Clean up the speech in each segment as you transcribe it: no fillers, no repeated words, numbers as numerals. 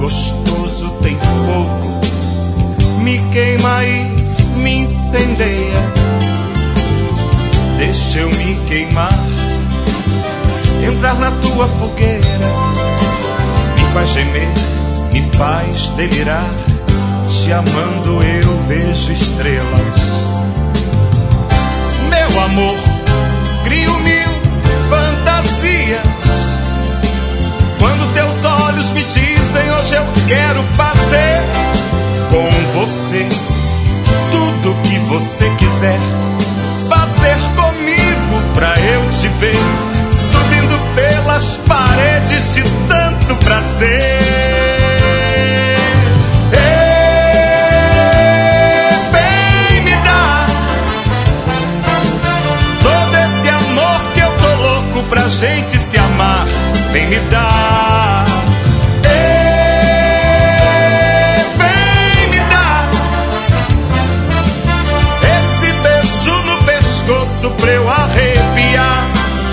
gostoso tem fogo, me queima e me incendeia. Deixa eu me queimar, entrar na tua fogueira. Me faz gemer, me faz delirar. Te amando eu vejo estrelas. Meu amor, crio mil fantasias. Quando teus olhos me dizem hoje eu quero fazer com você tudo que você quiser fazer comigo pra eu te ver subindo pelas paredes de tanto prazer. Vem me dar todo esse amor que eu tô louco pra gente se amar. Vem me dar. Vem me dar esse beijo no pescoço pra eu arrepiar.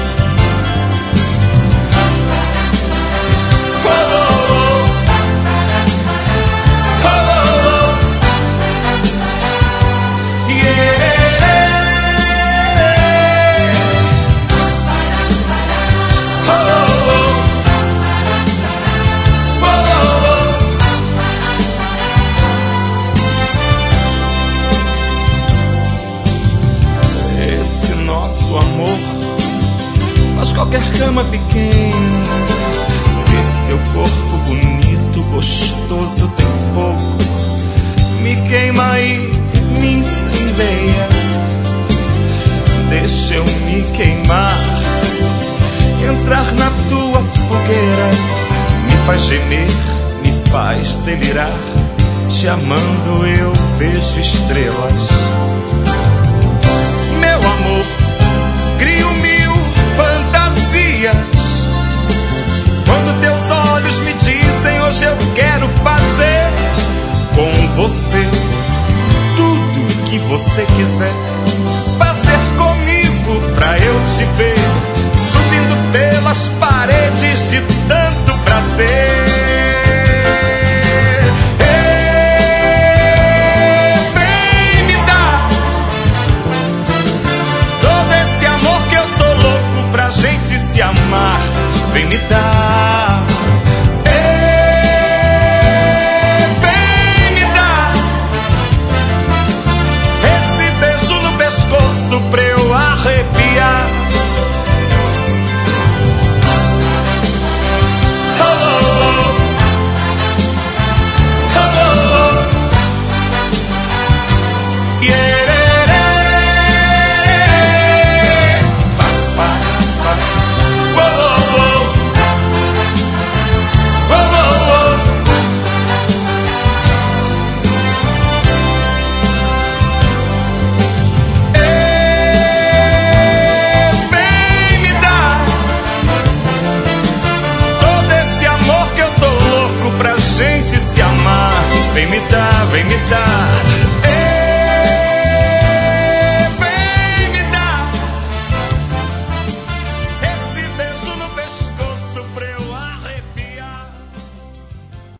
Qualquer cama pequena, esse teu corpo bonito, gostoso, tem fogo, me queima e me incendeia. Deixa eu me queimar, entrar na tua fogueira. Me faz gemer, me faz delirar. Te amando eu vejo estrelas. Meu amor, crio mil fantasias. Quando teus olhos me dizem hoje eu quero fazer com você tudo que você quiser fazer comigo pra eu te ver subindo pelas paredes de tanto prazer. Vem me dar todo esse amor que eu tô louco pra gente se amar. Vem me dar.